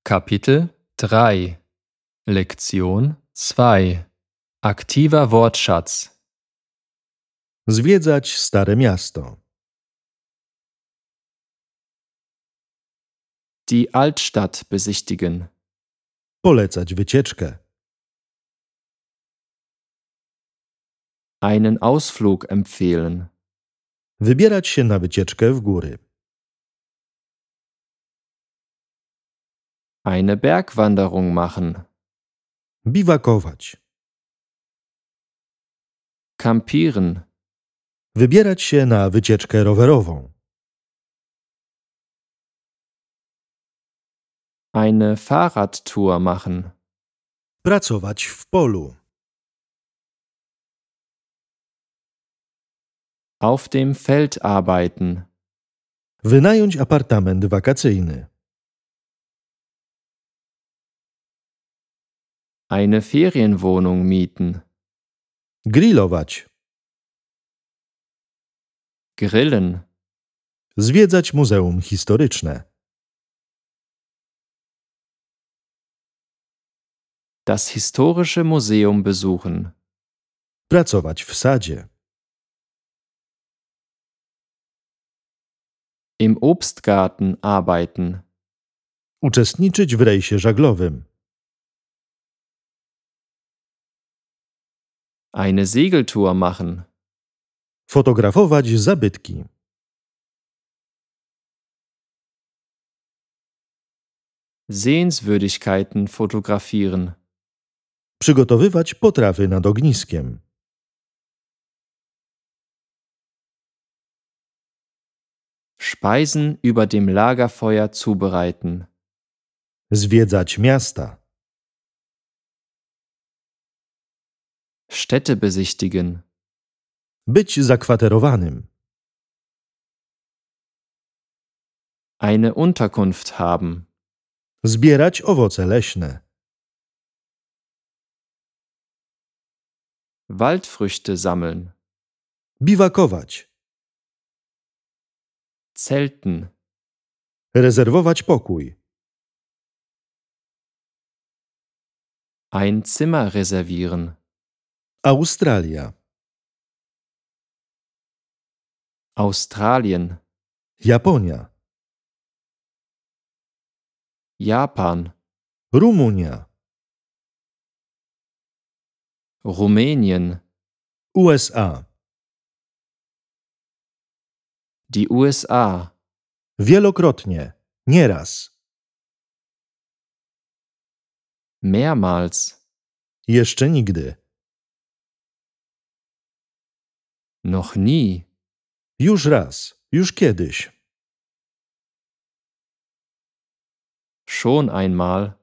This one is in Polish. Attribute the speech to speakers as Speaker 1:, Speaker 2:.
Speaker 1: Kapitel 3 Lektion 2 Aktiver Wortschatz
Speaker 2: Zwiedzać Stare Miasto.
Speaker 1: Die Altstadt besichtigen.
Speaker 2: Polecać wycieczkę.
Speaker 1: Einen Ausflug empfehlen.
Speaker 2: Wybierać się na wycieczkę w góry.
Speaker 1: Eine Bergwanderung machen.
Speaker 2: Biwakować.
Speaker 1: Campieren.
Speaker 2: Wybierać się na wycieczkę rowerową.
Speaker 1: Eine Fahrradtour machen.
Speaker 2: Pracować w polu.
Speaker 1: Auf dem Feld arbeiten.
Speaker 2: Wynająć apartament wakacyjny.
Speaker 1: Eine Ferienwohnung mieten.
Speaker 2: Grillować.
Speaker 1: Grillen.
Speaker 2: Zwiedzać muzeum historyczne.
Speaker 1: Das historische Museum besuchen.
Speaker 2: Pracować w sadzie.
Speaker 1: Im Obstgarten arbeiten.
Speaker 2: Uczestniczyć w rejsie żaglowym.
Speaker 1: Eine Segeltour machen.
Speaker 2: Fotografować zabytki.
Speaker 1: Sehenswürdigkeiten fotografieren.
Speaker 2: Przygotowywać potrawy nad ogniskiem.
Speaker 1: Speisen über dem Lagerfeuer zubereiten.
Speaker 2: Zwiedzać miasta.
Speaker 1: Städte besichtigen.
Speaker 2: Być zakwaterowanym.
Speaker 1: Eine Unterkunft haben.
Speaker 2: Zbierać owoce leśne.
Speaker 1: Waldfrüchte sammeln.
Speaker 2: Biwakować.
Speaker 1: Zelten.
Speaker 2: Rezerwować pokój.
Speaker 1: Ein Zimmer reservieren.
Speaker 2: Australia.
Speaker 1: Australien.
Speaker 2: Japonia.
Speaker 1: Japan.
Speaker 2: Rumunia.
Speaker 1: Rumänien.
Speaker 2: USA.
Speaker 1: Die USA.
Speaker 2: Wielokrotnie. Nieraz.
Speaker 1: Mehrmals.
Speaker 2: Jeszcze nigdy.
Speaker 1: Noch nie.
Speaker 2: Już raz. Już kiedyś.
Speaker 1: Schon einmal.